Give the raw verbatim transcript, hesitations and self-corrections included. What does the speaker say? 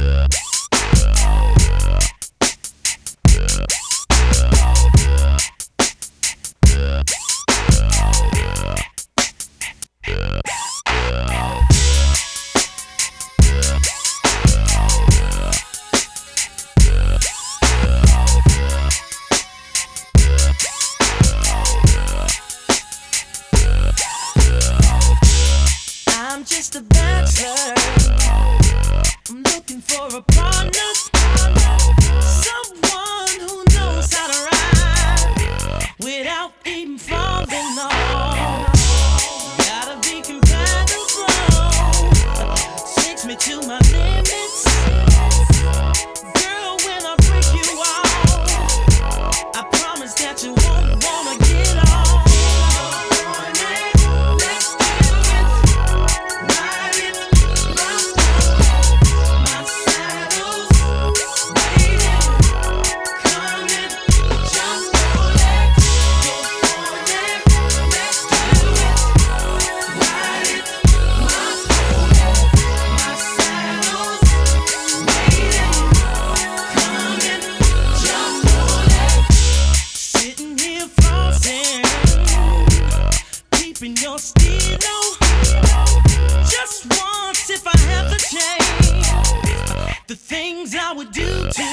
I'm just a bachelor. I'm looking for a partner, someone who knows how to ride without even falling off. Gotta be compatible, takes me to my limits. Girl, when I break you off, I promise that you won't wanna get off. Your stilo, just once if I have the chance, the things I would do to